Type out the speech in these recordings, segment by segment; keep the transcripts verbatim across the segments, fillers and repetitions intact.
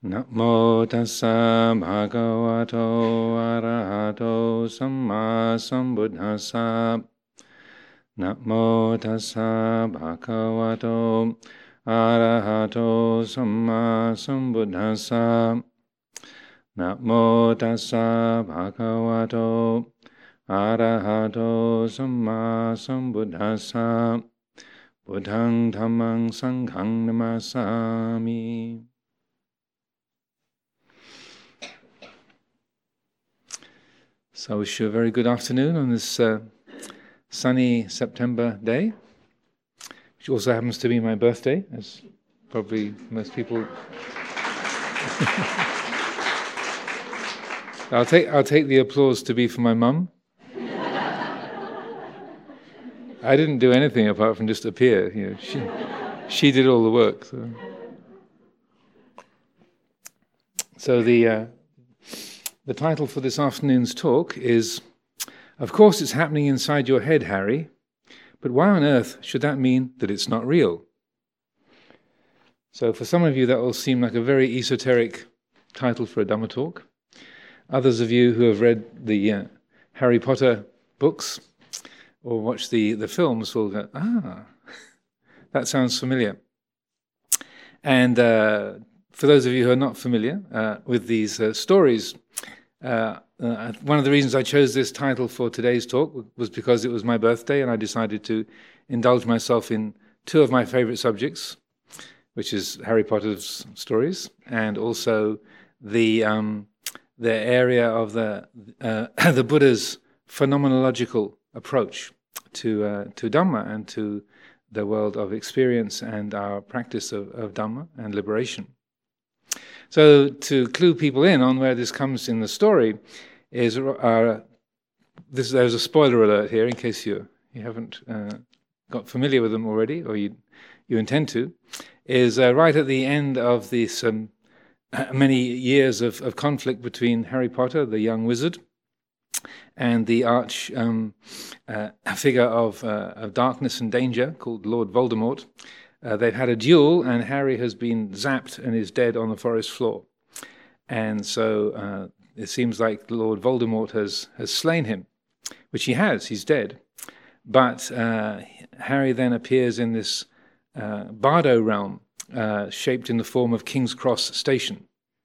Namo tassa bhagavato arahato samma sambuddhassa. Namo tassa bhagavato arahato samma sambuddhassa. Namo tassa bhagavato arahato samma sambuddhassa. Buddhang dhammang sanghang namasami. So I wish you a very good afternoon on this uh, sunny September day, which also happens to be my birthday, as probably most people. I'll take I'll take the applause to be for my mum. I didn't do anything apart from just appear. You know, she she did all the work. So, so the. Uh, The title for this afternoon's talk is, of course it's happening inside your head, Harry, but why on earth should that mean that it's not real? So for some of you that will seem like a very esoteric title for a Dhamma talk. Others of you who have read the uh, Harry Potter books or watched the, the films will go, ah, that sounds familiar. And uh, for those of you who are not familiar uh, with these uh, stories, Uh, uh, one of the reasons I chose this title for today's talk was because it was my birthday and I decided to indulge myself in two of my favorite subjects, which is Harry Potter's stories and also the um, the area of the uh, the Buddha's phenomenological approach to uh, to Dhamma and to the world of experience and our practice of, of Dhamma and liberation. So to clue people in on where this comes in the story is uh, this. There's a spoiler alert here in case you you haven't uh, got familiar with them already, or you you intend to. Is uh, right at the end of this um, many years of, of conflict between Harry Potter, the young wizard, and the arch um, uh, figure of uh, of darkness and danger called Lord Voldemort. Uh, they've had a duel, and Harry has been zapped and is dead on the forest floor. And so uh, it seems like Lord Voldemort has, has slain him, which he has, he's dead. But uh, Harry then appears in this uh, Bardo realm, uh, shaped in the form of King's Cross Station,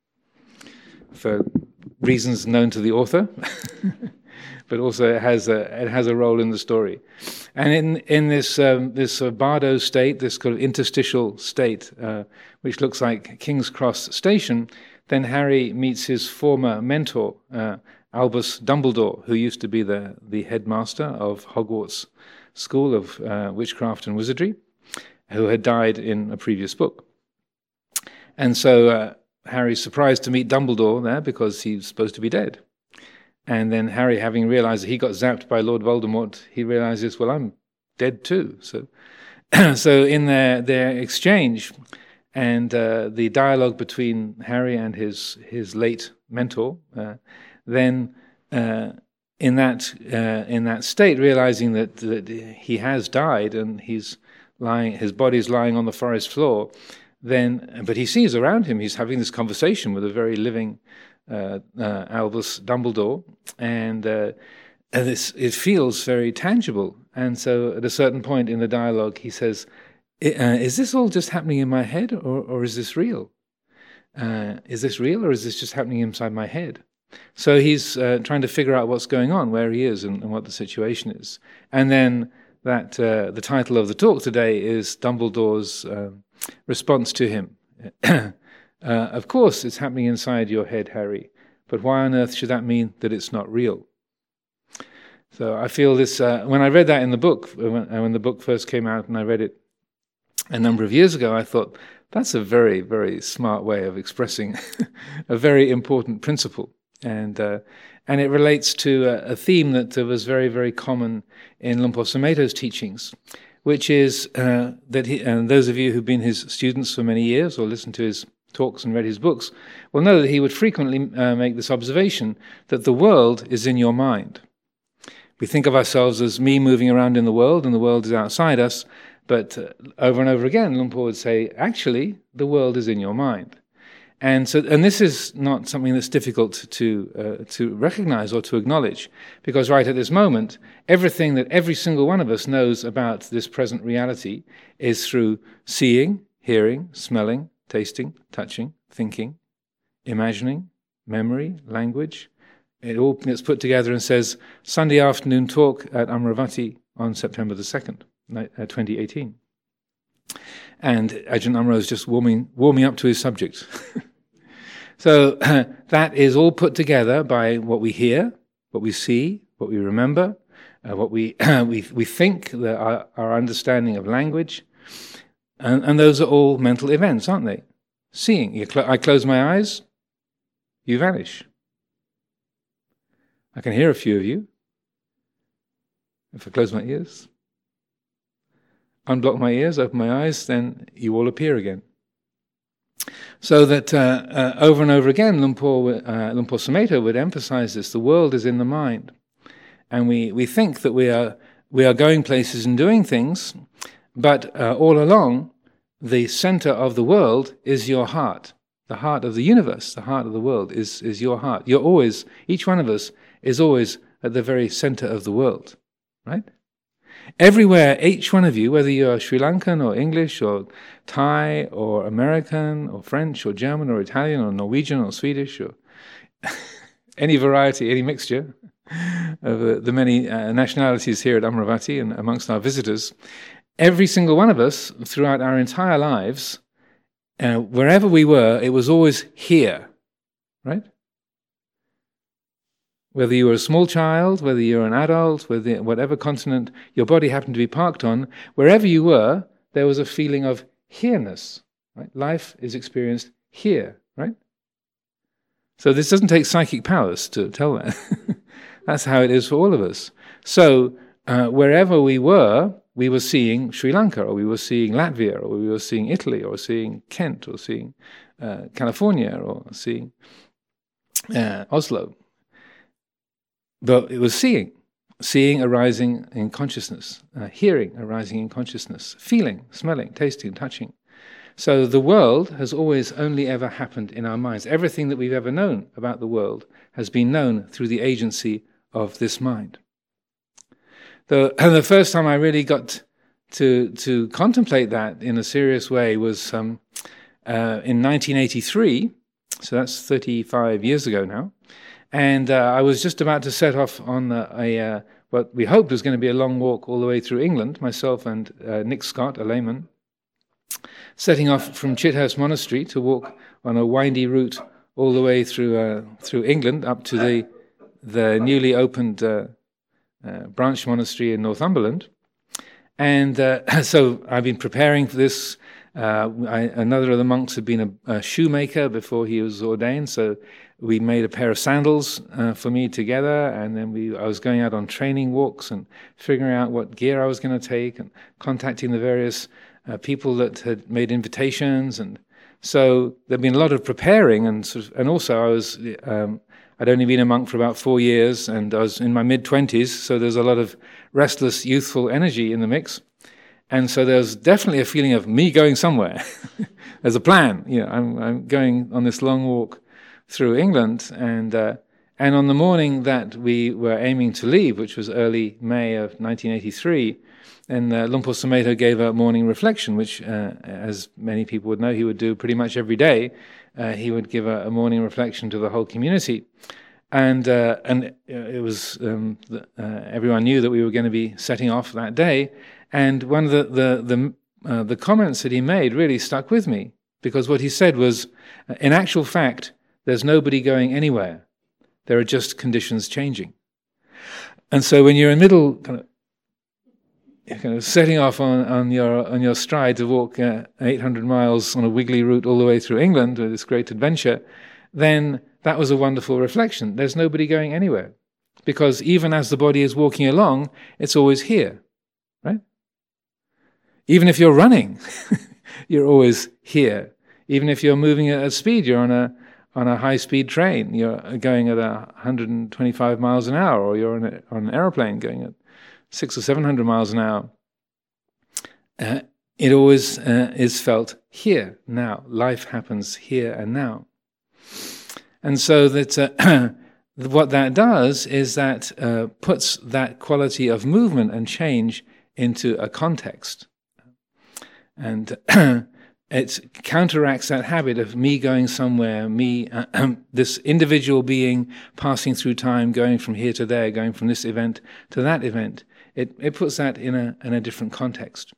for reasons known to the author. But also it has a it has a role in the story, and in in this um, this uh, Bardo state, this kind of interstitial state, uh, which looks like King's Cross Station, then Harry meets his former mentor, uh, Albus Dumbledore, who used to be the the headmaster of Hogwarts School of uh, Witchcraft and Wizardry, who had died in a previous book, and so uh, Harry's surprised to meet Dumbledore there because he's supposed to be dead. And then Harry, having realized that he got zapped by Lord Voldemort, he realizes, well, I'm dead too. So so in their, their exchange and uh, the dialogue between Harry and his, his late mentor, uh, then uh, in that uh, in that state, realizing that, that he has died and he's lying, his body's lying on the forest floor, then but he sees around him, he's having this conversation with a very living Uh, uh, Albus Dumbledore, and, uh, and this, it feels very tangible. And so at a certain point in the dialogue, he says, uh, is this all just happening in my head, or, or is this real? Uh, is this real, or is this just happening inside my head? So he's uh, trying to figure out what's going on, where he is, and, and what the situation is. And then that uh, the title of the talk today is Dumbledore's uh, response to him. Uh, of course, it's happening inside your head, Harry, but why on earth should that mean that it's not real? So I feel this, uh, when I read that in the book, when, uh, when the book first came out and I read it a number of years ago, I thought, that's a very, very smart way of expressing a very important principle. And uh, and it relates to a, a theme that uh, was very, very common in Luang Por Sumedho's teachings, which is uh, that he, and those of you who've been his students for many years or listened to his talks and read his books will know that he would frequently uh, make this observation that the world is in your mind. We think of ourselves as me moving around in the world and the world is outside us, but uh, over and over again Luang Por would say, actually, the world is in your mind. And so, and this is not something that's difficult to uh, to recognize or to acknowledge, because right at this moment, everything that every single one of us knows about this present reality is through seeing, hearing, smelling, tasting, touching, thinking, imagining, memory, language. It all gets put together and says, Sunday afternoon talk at Amaravati on September the second, twenty eighteen. And Ajahn Amaro is just warming warming up to his subject. So uh, that is all put together by what we hear, what we see, what we remember, uh, what we we we think, the, our, our understanding of language, and, and those are all mental events, aren't they? Seeing, you cl- I close my eyes, you vanish. I can hear a few of you. If I close my ears, unblock my ears, open my eyes, then you all appear again. So that uh, uh, over and over again, Lumpur, uh, Lumpur Sumedho would emphasize this: the world is in the mind, and we, we think that we are we are going places and doing things, but uh, all along, the center of the world is your heart. The heart of the universe, the heart of the world, is is your heart. You're always, each one of us is always at the very center of the world, right? Everywhere, each one of you, whether you're Sri Lankan or English or Thai or American or French or German or Italian or Norwegian or Swedish or any variety, any mixture of uh, the many uh, nationalities here at Amaravati and amongst our visitors, every single one of us throughout our entire lives, uh, wherever we were, it was always here, right? Whether you were a small child, whether you're an adult, whether whatever continent your body happened to be parked on, wherever you were, there was a feeling of here-ness. Right? Life is experienced here, right? So this doesn't take psychic powers to tell that. That's how it is for all of us. So uh, wherever we were, we were seeing Sri Lanka, or we were seeing Latvia, or we were seeing Italy, or seeing Kent, or seeing uh, California, or seeing uh, Oslo. But it was seeing, seeing arising in consciousness, uh, hearing arising in consciousness, feeling, smelling, tasting, touching. So the world has always only ever happened in our minds. Everything that we've ever known about the world has been known through the agency of this mind. The, and the first time I really got to to contemplate that in a serious way was um, uh, in nineteen eighty-three, so that's thirty-five years ago now. And uh, I was just about to set off on a, a uh, what we hoped was going to be a long walk all the way through England, myself and uh, Nick Scott, a layman, setting off from Chithurst Monastery to walk on a windy route all the way through uh, through England up to the the newly opened uh, uh, branch monastery in Northumberland. And uh, so I've been preparing for this. Uh, I, another of the monks had been a, a shoemaker before he was ordained, so we made a pair of sandals uh, for me together, and then we I was going out on training walks and figuring out what gear I was going to take and contacting the various uh, people that had made invitations. And so there'd been a lot of preparing, and sort of, and also I was um, I'd only been a monk for about four years, and I was in my mid-twenties, so there's a lot of restless, youthful energy in the mix. And so there's definitely a feeling of me going somewhere. There's a plan. You know, I'm, I'm going on this long walk through England, and uh, and on the morning that we were aiming to leave, which was early May of nineteen eighty-three, and uh, Lumpur Sumedho gave a morning reflection, which, uh, as many people would know, he would do pretty much every day. Uh, he would give a, a morning reflection to the whole community, and uh, and it was um, the, uh, everyone knew that we were going to be setting off that day. And one of the the the, uh, the comments that he made really stuck with me, because what he said was, in actual fact, there's nobody going anywhere. There are just conditions changing. And so when you're in the middle, kind of, kind of setting off on, on your on your stride to walk uh, eight hundred miles on a wiggly route all the way through England with this great adventure, then that was a wonderful reflection. There's nobody going anywhere, because even as the body is walking along, it's always here, right? Even if you're running, you're always here. Even if you're moving at speed, you're on a on a high-speed train, you're going at a one hundred twenty-five miles an hour, or you're on, a, on an aeroplane going at six or seven hundred miles an hour. Uh, it always uh, is felt here, now. Life happens here and now. And so that uh, what that does is that uh, puts that quality of movement and change into a context. And it counteracts that habit of me going somewhere, me, uh, this individual being passing through time, going from here to there, going from this event to that event. It, it puts that in a, in a different context.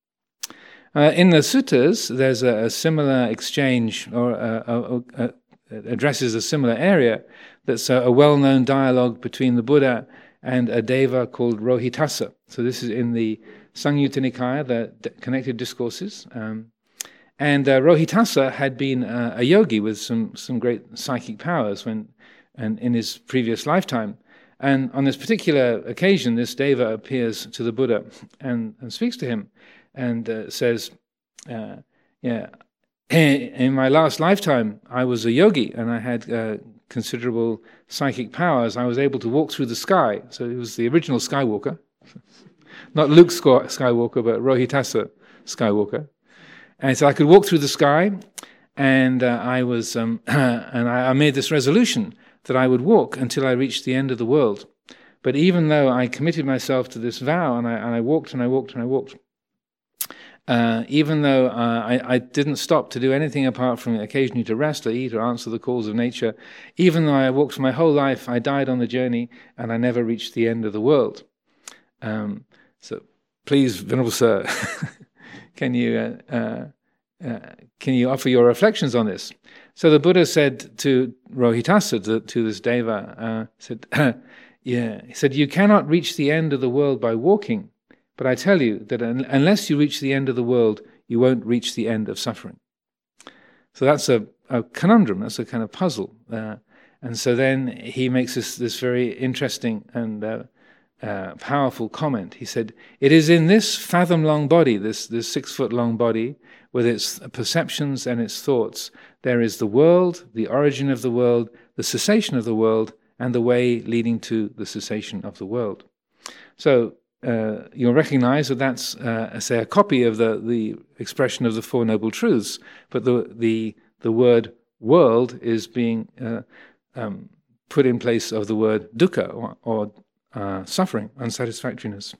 Uh, in the suttas, there's a, a similar exchange, or a, a, a, addresses a similar area. That's a, a well-known dialogue between the Buddha and a deva called Rohitassa. So this is in the Samyutta Nikaya, the D- Connected Discourses. Um, and uh, Rohitassa had been uh, a yogi with some some great psychic powers when, and in his previous lifetime. And on this particular occasion, this deva appears to the Buddha and, and speaks to him, and uh, says, uh, "Yeah, in my last lifetime, I was a yogi, and I had uh, considerable psychic powers. I was able to walk through the sky." So he was the original Skywalker. Not Luke Skywalker, but Rohitassa Skywalker. And so I could walk through the sky, and uh, I was, um, and I, I made this resolution that I would walk until I reached the end of the world. But even though I committed myself to this vow, and I, and I walked and I walked and I walked, uh, even though uh, I, I didn't stop to do anything apart from occasionally to rest or eat or answer the calls of nature, even though I walked my whole life, I died on the journey, and I never reached the end of the world. Um, So, please, Venerable Sir, can you uh, uh, uh, can you offer your reflections on this? So the Buddha said to Rohitassa, to, to this deva, uh, said, yeah, he said, "You cannot reach the end of the world by walking, but I tell you that un- unless you reach the end of the world, you won't reach the end of suffering." So that's a, a conundrum. That's a kind of puzzle. Uh, and so then he makes this this very interesting and uh, Uh, powerful comment. He said, "It is in this fathom-long body, this, this six-foot-long body, with its perceptions and its thoughts, there is the world, the origin of the world, the cessation of the world, and the way leading to the cessation of the world." So uh, you'll recognize that that's, uh, say, a copy of the, the expression of the Four Noble Truths, but the the, the word world is being uh, um, put in place of the word dukkha, or, or Uh, suffering, unsatisfactoriness.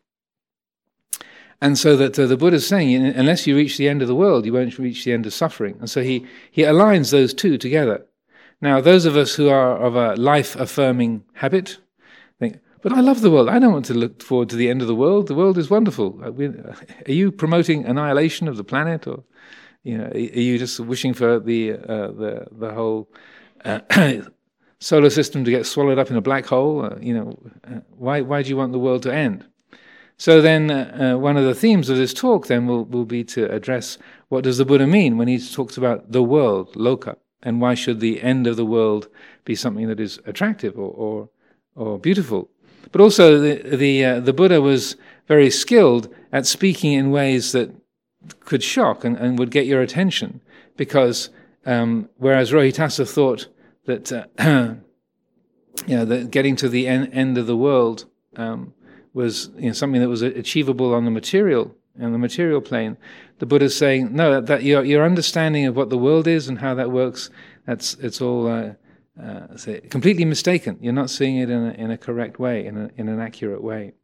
And so that uh, the Buddha is saying, unless you reach the end of the world, you won't reach the end of suffering. And so he, he aligns those two together. Now, those of us who are of a life-affirming habit think, "But I love the world. I don't want to look forward to the end of the world. The world is wonderful." Are you promoting annihilation of the planet, or you know, are you just wishing for the uh, the the whole Uh, solar system to get swallowed up in a black hole? Uh, you know, uh, why why do you want the world to end? So then, uh, uh, one of the themes of this talk then will, will be to address what does the Buddha mean when he talks about the world, loka, and why should the end of the world be something that is attractive or or, or beautiful? But also, the the, uh, the Buddha was very skilled at speaking in ways that could shock and, and would get your attention, because um, whereas Rohitassa thought that uh, you know, that getting to the en- end of the world um, was you know, something that was achievable on the material, on the material plane, the Buddha's saying, no, that, that your your understanding of what the world is and how that works, that's it's all uh, uh, say, completely mistaken. You're not seeing it in a, in a correct way, in a, in an accurate way.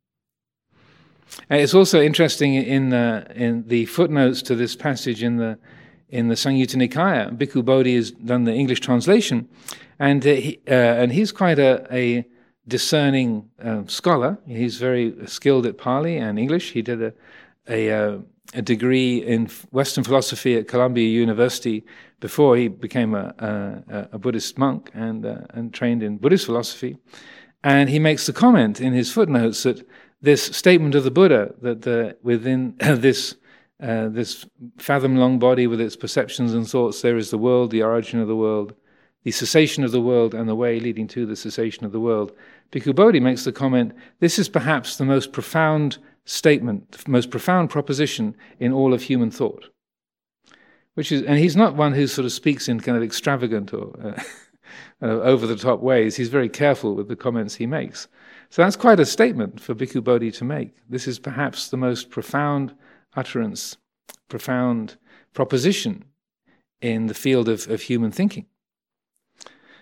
And it's also interesting in the in the footnotes to this passage in the in the Samyutta Nikaya, Bhikkhu Bodhi has done the English translation, and uh, he, uh, and he's quite a, a discerning uh, scholar. He's very skilled at Pali and English. He did a a, uh, a degree in Western philosophy at Columbia University before he became a, a, a Buddhist monk and uh, and trained in Buddhist philosophy. And he makes the comment in his footnotes that this statement of the Buddha, that uh, within this Uh, this fathom-long body with its perceptions and thoughts, there is the world, the origin of the world, the cessation of the world, and the way leading to the cessation of the world. Bhikkhu Bodhi makes the comment, this is perhaps the most profound statement, the most profound proposition in all of human thought. Which is, and he's not one who sort of speaks in kind of extravagant or uh, over-the-top ways. He's very careful with the comments he makes. So that's quite a statement for Bhikkhu Bodhi to make. This is perhaps the most profound utterance, profound proposition in the field of, of human thinking.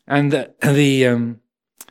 And the the, um,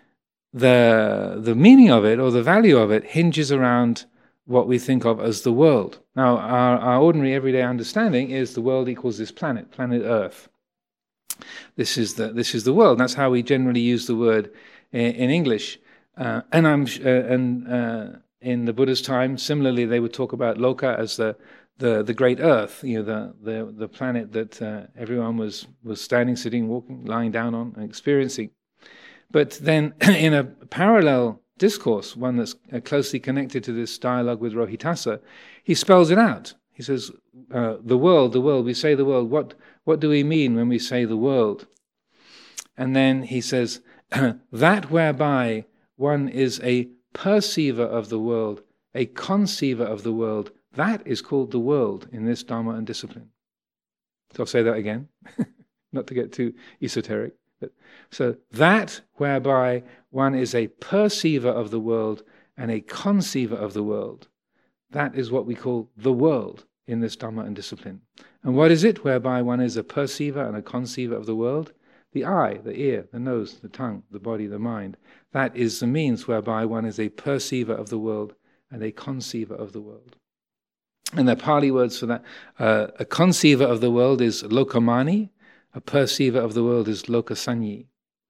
the the meaning of it, or the value of it, hinges around what we think of as the world. Now, our, our ordinary everyday understanding is the world equals this planet, planet Earth. This is the this is the world. And that's how we generally use the word in, in English. Uh, and I'm uh, and uh, in the Buddha's time, similarly, they would talk about Loka as the the the great Earth, you know, the the the planet that uh, everyone was was standing, sitting, walking, lying down on, and experiencing. But then, in a parallel discourse, one that's closely connected to this dialogue with Rohitassa, he spells it out. He says, uh, "The world, the world. We say the world. What what do we mean when we say the world?" And then he says, "That whereby one is a perceiver of the world, a conceiver of the world, that is called the world in this Dharma and discipline." So I'll say that again, not to get too esoteric. But, so that whereby one is a perceiver of the world and a conceiver of the world, that is what we call the world in this Dhamma and discipline. And what is it whereby one is a perceiver and a conceiver of the world? The eye, the ear, the nose, the tongue, the body, the mind. That is the means whereby one is a perceiver of the world and a conceiver of the world. And the Pali words for that, uh, a conceiver of the world is lokamani, a perceiver of the world is lokasanyi.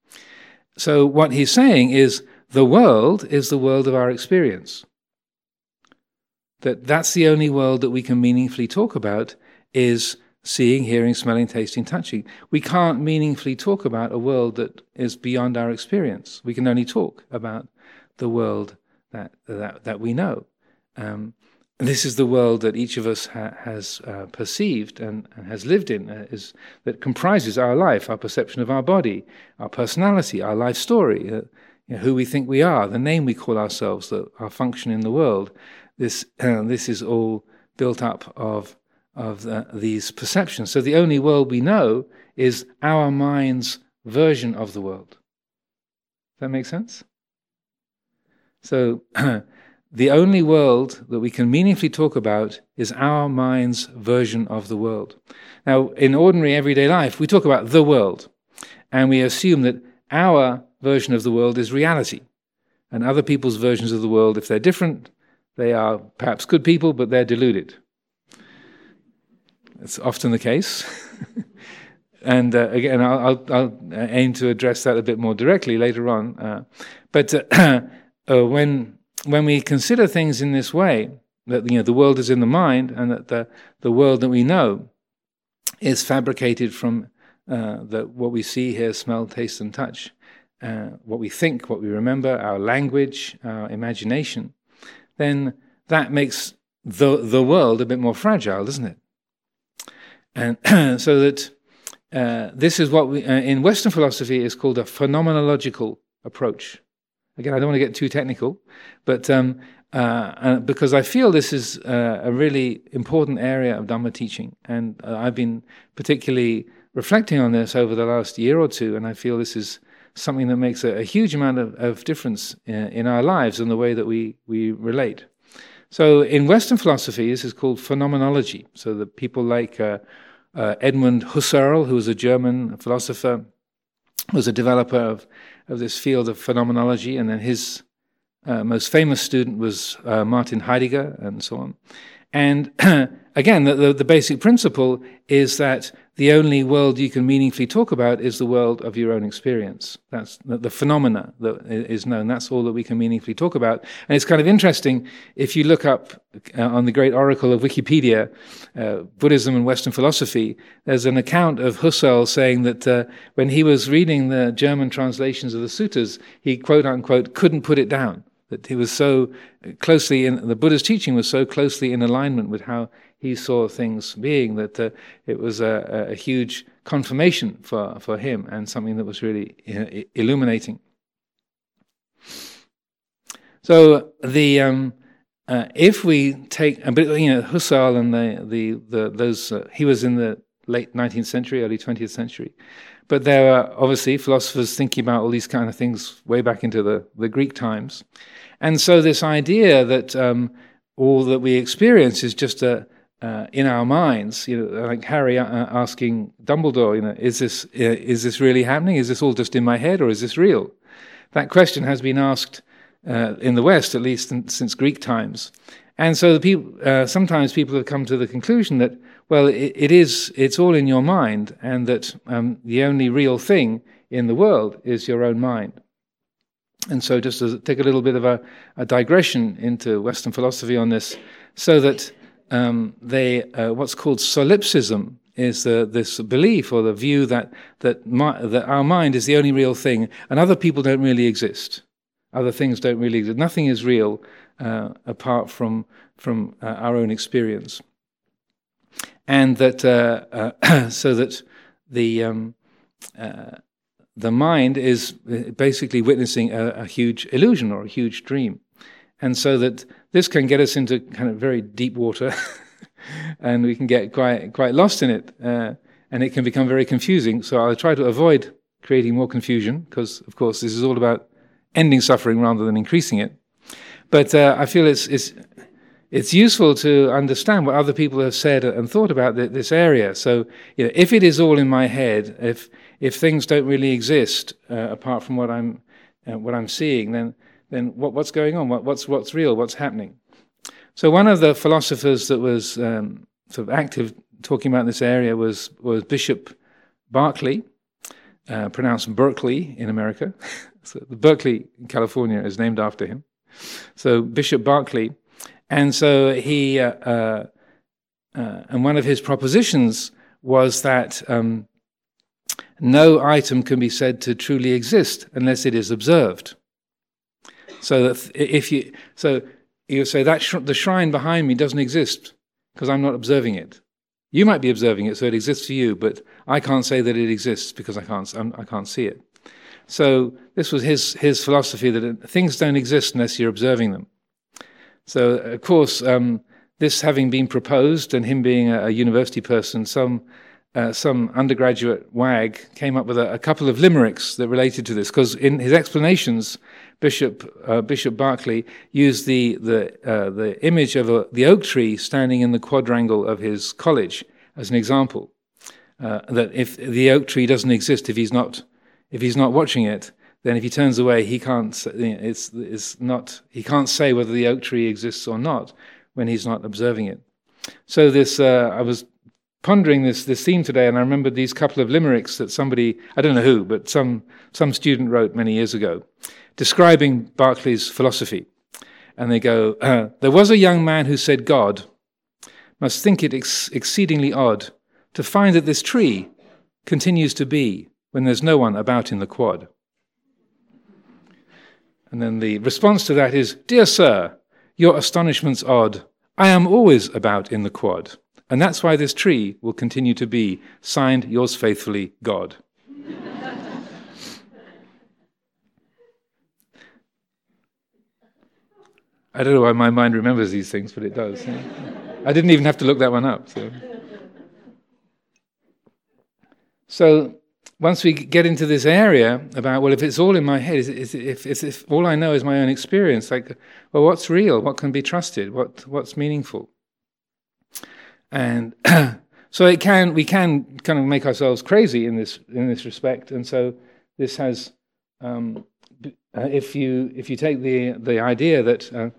So what he's saying is the world is the world of our experience. That that's the only world that we can meaningfully talk about is seeing, hearing, smelling, tasting, touching. We can't meaningfully talk about a world that is beyond our experience. We can only talk about the world that that, that we know. Um, this is the world that each of us ha- has uh, perceived and, and has lived in, uh, is that comprises our life, our perception of our body, our personality, our life story, uh, you know, who we think we are, the name we call ourselves, the, our function in the world. This uh, this is all built up of of the, these perceptions. So the only world we know is our mind's version of the world. Does that make sense? So the only world that we can meaningfully talk about is our mind's version of the world. Now, in ordinary everyday life, we talk about the world, and we assume that our version of the world is reality, and other people's versions of the world, if they're different, they are perhaps good people, but they're deluded. It's often the case. And uh, again, I'll, I'll, I'll aim to address that a bit more directly later on. Uh, but uh, uh, when when we consider things in this way, that you know the world is in the mind, and that the the world that we know is fabricated from uh, the, what we see, hear, smell, taste, and touch, uh, what we think, what we remember, our language, our imagination, then that makes the the world a bit more fragile, doesn't it? And so that uh, this is what we, uh, in Western philosophy is called a phenomenological approach. Again, I don't want to get too technical, but um, uh, uh, because I feel this is uh, a really important area of Dhamma teaching, and uh, I've been particularly reflecting on this over the last year or two, and I feel this is something that makes a, a huge amount of, of difference in, in our lives and the way that we, we relate. So in Western philosophy, this is called phenomenology. So the people like uh, uh, Edmund Husserl, who was a German philosopher, was a developer of, of this field of phenomenology, and then his uh, most famous student was uh, Martin Heidegger, and so on. And again, the, the, the basic principle is that the only world you can meaningfully talk about is the world of your own experience. That's the, the phenomena that is known. That's all that we can meaningfully talk about. And it's kind of interesting, if you look up uh, on the great oracle of Wikipedia, uh, Buddhism and Western philosophy, there's an account of Husserl saying that uh, when he was reading the German translations of the suttas, he quote-unquote couldn't put it down. That he was so closely in, the Buddha's teaching was so closely in alignment with how he saw things being, that uh, it was a, a huge confirmation for, for him, and something that was really uh, illuminating. So the um, uh, if we take, but you know, Husserl and the the, the those uh, he was in the late nineteenth century, early twentieth century. But there are obviously philosophers thinking about all these kind of things way back into the, the Greek times. And so this idea that um, all that we experience is just a, uh, in our minds, you know, like Harry uh, asking Dumbledore, you know, is this uh, is this really happening? Is this all just in my head, or is this real? That question has been asked uh, in the West, at least in, since Greek times, and so the people uh, sometimes people have come to the conclusion that, well, it, it is it's all in your mind, and that um, the only real thing in the world is your own mind. And so just to take a little bit of a, a digression into Western philosophy on this, so that um, they, uh, what's called solipsism is the, this belief or the view that that, my, that our mind is the only real thing, and other people don't really exist. Other things don't really exist. Nothing is real uh, apart from, from uh, our own experience. And that, uh, uh, so that the... Um, uh, The mind is basically witnessing a, a huge illusion or a huge dream. And so that this can get us into kind of very deep water and we can get quite quite lost in it. Uh, and it can become very confusing. So I'll try to avoid creating more confusion because, of course, this is all about ending suffering rather than increasing it. But uh, I feel it's, it's, it's useful to understand what other people have said and thought about th- this area. So you know, if it is all in my head, if... If things don't really exist uh, apart from what I'm uh, what I'm seeing, then then what, what's going on? What, what's what's real? What's happening? So one of the philosophers that was um, sort of active talking about this area was was Bishop Berkeley, uh, pronounced Berkeley in America. So Berkeley, California, is named after him. So Bishop Berkeley, and so he uh, uh, uh, and one of his propositions was that. Um, No item can be said to truly exist unless it is observed. So that if you, so you say that sh- the shrine behind me doesn't exist because I'm not observing it. You might be observing it, so it exists for you, but I can't say that it exists because I can't. I'm, I can't see it. So this was his his philosophy that things don't exist unless you're observing them. So of course, um, this having been proposed and him being a, a university person, some. Uh, some undergraduate wag came up with a, a couple of limericks that related to this, because in his explanations, Bishop uh, Bishop Berkeley used the the uh, the image of a, the oak tree standing in the quadrangle of his college as an example. Uh, that if the oak tree doesn't exist, if he's not if he's not watching it, then if he turns away, he can't. It's it's not. He can't say whether the oak tree exists or not when he's not observing it. So this uh, I was. pondering this this theme today, and I remembered these couple of limericks that somebody, I don't know who, but some some student wrote many years ago, describing Berkeley's philosophy. And they go, uh, there was a young man who said God must think it ex- exceedingly odd to find that this tree continues to be when there's no one about in the quad. And then the response to that is, dear sir, your astonishment's odd. I am always about in the quad. And that's why this tree will continue to be, signed, yours faithfully, God. I don't know why my mind remembers these things, but it does. I didn't even have to look that one up. So, so once we get into this area about, well, if it's all in my head, if, if, if, if all I know is my own experience, like, well, what's real? What can be trusted? What what's meaningful? And so it can we can kind of make ourselves crazy in this in this respect. And so this has, um, uh, if you if you take the the idea that, uh,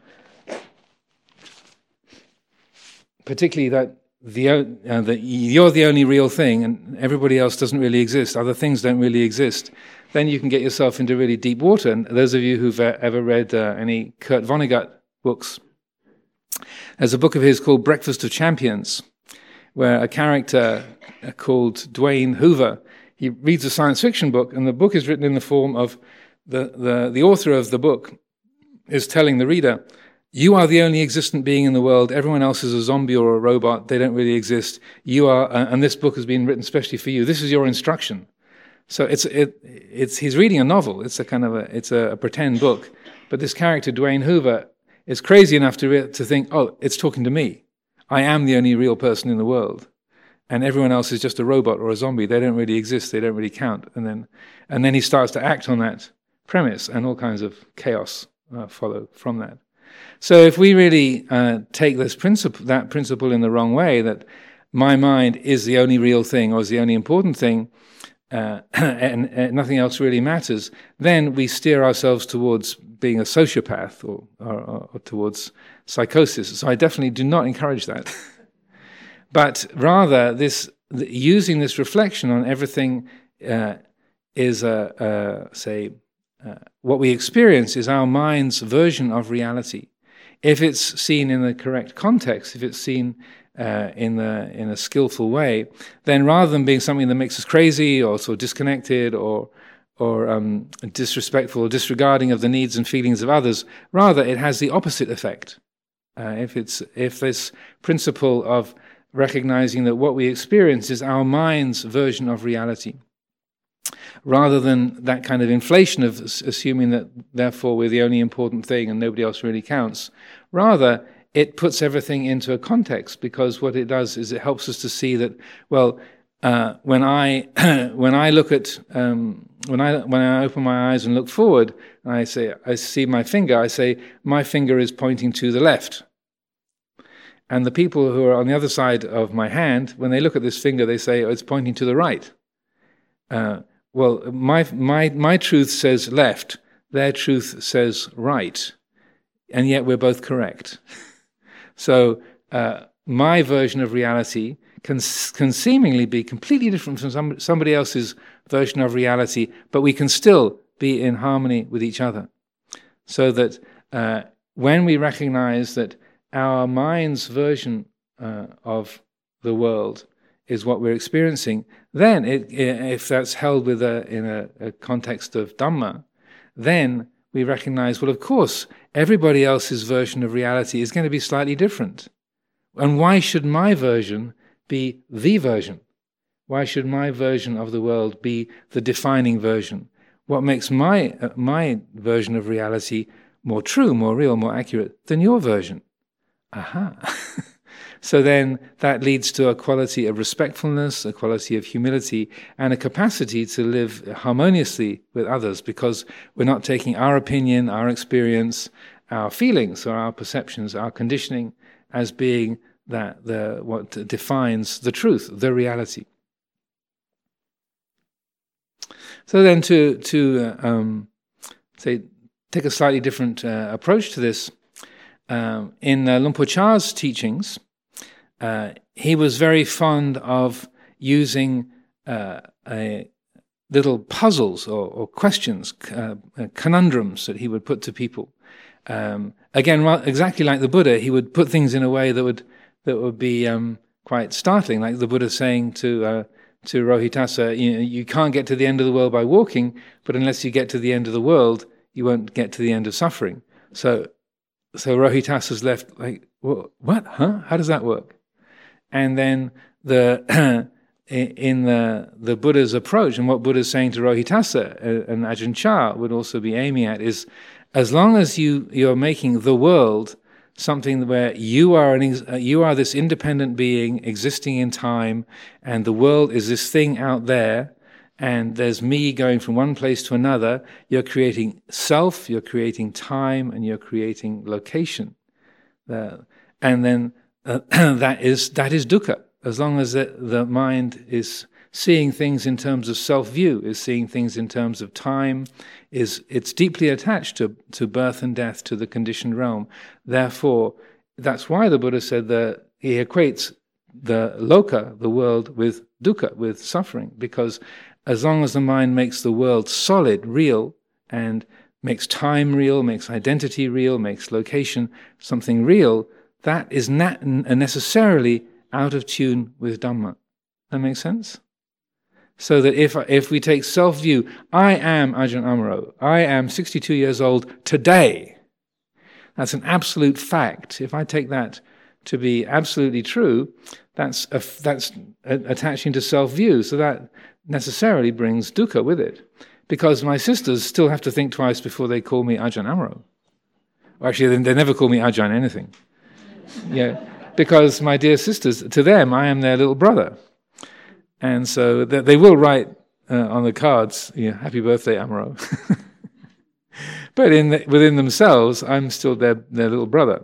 particularly that the uh, that you're the only real thing and everybody else doesn't really exist, other things don't really exist, then you can get yourself into really deep water. And those of you who've uh, ever read uh, any Kurt Vonnegut books. There's a book of his called Breakfast of Champions, where a character called Dwayne Hoover, he reads a science fiction book, and the book is written in the form of the, the, the author of the book is telling the reader, you are the only existent being in the world, everyone else is a zombie or a robot, they don't really exist, you are, uh, and this book has been written especially for you, this is your instruction. So it's it it's he's reading a novel, it's a kind of a, it's a, a pretend book, but this character, Dwayne Hoover, is crazy enough to re- to think, oh, it's talking to me. I am the only real person in the world, and everyone else is just a robot or a zombie. They don't really exist. They don't really count. And then, and then he starts to act on that premise, and all kinds of chaos uh, follow from that. So if we really uh, take this principle, that principle in the wrong way, that my mind is the only real thing or is the only important thing, uh, and, and nothing else really matters, then we steer ourselves towards being a sociopath or, or, or towards psychosis. So I definitely do not encourage that. But rather, this using this reflection on everything uh, is, a, a, say, uh, what we experience is our mind's version of reality. If it's seen in the correct context, if it's seen uh, in the in a skillful way, then rather than being something that makes us crazy or sort of disconnected or or um, disrespectful or disregarding of the needs and feelings of others, rather it has the opposite effect. Uh, if it's if this principle of recognizing that what we experience is our mind's version of reality, rather than that kind of inflation of assuming that therefore we're the only important thing and nobody else really counts. Rather, it puts everything into a context, because what it does is it helps us to see that, well, uh, when I when I look at um, when I when I open my eyes and look forward, and I say I see my finger, I say my finger is pointing to the left. And the people who are on the other side of my hand, when they look at this finger, they say, oh, it's pointing to the right. Uh, well, my my my truth says left, their truth says right, and yet we're both correct. So uh, my version of reality can can seemingly be completely different from some, somebody else's version of reality, but we can still be in harmony with each other. So that uh, when we recognize that our mind's version uh, of the world is what we're experiencing, then it, if that's held with a, in a, a context of Dhamma, then we recognize, well, of course, everybody else's version of reality is going to be slightly different. And why should my version be the version? Why should my version of the world be the defining version? What makes my uh, my version of reality more true, more real, more accurate than your version? Aha. So then that leads to a quality of respectfulness, a quality of humility, and a capacity to live harmoniously with others, because we're not taking our opinion, our experience, our feelings, or our perceptions, our conditioning as being that the what defines the truth, the reality. So then to to uh, um, say take a slightly different uh, approach to this. Um, in uh, Luang Por Chah's teachings, uh, he was very fond of using uh, a little puzzles or, or questions, uh, conundrums that he would put to people. Um, again, exactly like the Buddha, he would put things in a way that would that would be um, quite startling, like the Buddha saying to uh, to Rohitassa, you know, you can't get to the end of the world by walking, but unless you get to the end of the world, you won't get to the end of suffering. So. So Rohitassa's left like, what? Huh? How does that work? And then the in the the Buddha's approach, and what Buddha's saying to Rohitassa and Ajahn Chah would also be aiming at, is as long as you you're making the world something where you are an you are this independent being existing in time, and the world is this thing out there, and there's me going from one place to another, you're creating self, you're creating time, and you're creating location. Uh, and then uh, that is that is dukkha. As long as the, the mind is seeing things in terms of self-view, is seeing things in terms of time, is it's deeply attached to, to birth and death, to the conditioned realm. Therefore, that's why the Buddha said that he equates the loka, the world, with dukkha, with suffering, because as long as the mind makes the world solid, real, and makes time real, makes identity real, makes location something real, that is nat- necessarily out of tune with Dhamma. That makes sense? So that if if we take self-view, I am Ajahn Amaro, I am sixty-two years old today. That's an absolute fact. If I take that to be absolutely true, that's a, that's a, attaching to self-view. So that necessarily brings dukkha with it, because my sisters still have to think twice before they call me Ajahn Amaro. Or actually, they, they never call me Ajahn anything. Yeah, because my dear sisters, to them, I am their little brother, and so they will write uh, on the cards, you know, "Happy birthday, Amaro." but in the, within themselves, I'm still their their little brother.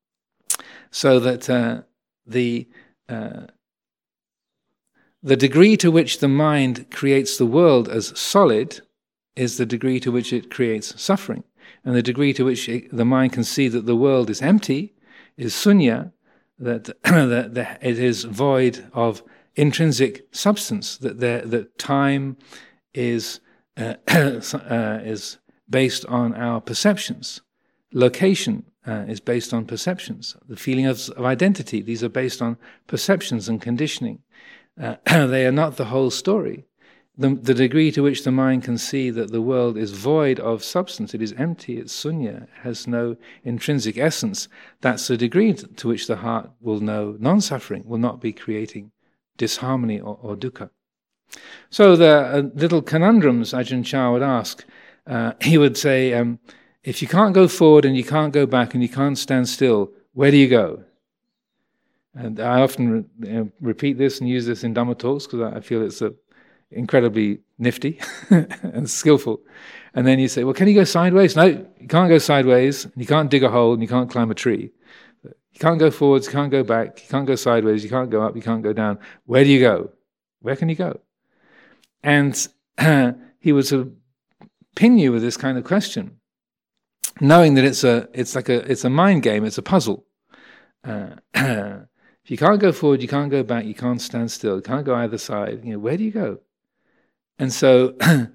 So that uh, the uh, the degree to which the mind creates the world as solid is the degree to which it creates suffering, and the degree to which it, the mind can see that the world is empty is sunya, that, that, that it is void of intrinsic substance, that there, that time is uh, uh, is based on our perceptions, location uh, is based on perceptions, the feeling of, of identity, these are based on perceptions and conditioning. Uh, they are not the whole story. The, the degree to which the mind can see that the world is void of substance, it is empty, it's sunya, it has no intrinsic essence, that's the degree to which the heart will know non-suffering, will not be creating disharmony or, or dukkha. So the uh, little conundrums Ajahn Chah would ask, uh, he would say, um, if you can't go forward and you can't go back and you can't stand still, where do you go? And I often re- you know, repeat this and use this in Dhamma talks because I feel it's a incredibly nifty and skillful. And then you say, well, can you go sideways? No, you can't go sideways, and you can't dig a hole, and you can't climb a tree. You can't go forwards, you can't go back, you can't go sideways, you can't go up, you can't go down. Where do you go? Where can you go? And uh, he would sort of pin you with this kind of question, knowing that it's a it's like a it's a mind game, it's a puzzle. Uh, if you can't go forward, you can't go back, you can't stand still, you can't go either side. You know, where do you go? And so,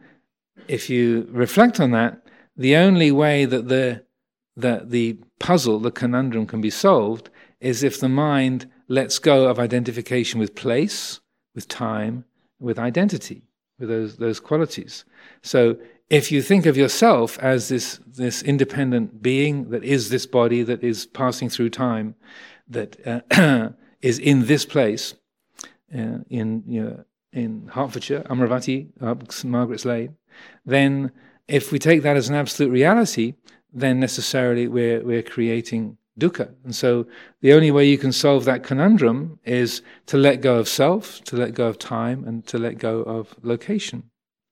if you reflect on that, the only way that the that the puzzle, the conundrum, can be solved is if the mind lets go of identification with place, with time, with identity, with those those qualities. So, if you think of yourself as this this independent being that is this body, that is passing through time, that uh, is in this place, uh, in you know, in Hertfordshire, Amaravati, up Saint Margaret's Lane, then if we take that as an absolute reality, then necessarily we're we're creating dukkha. And so the only way you can solve that conundrum is to let go of self, to let go of time, and to let go of location.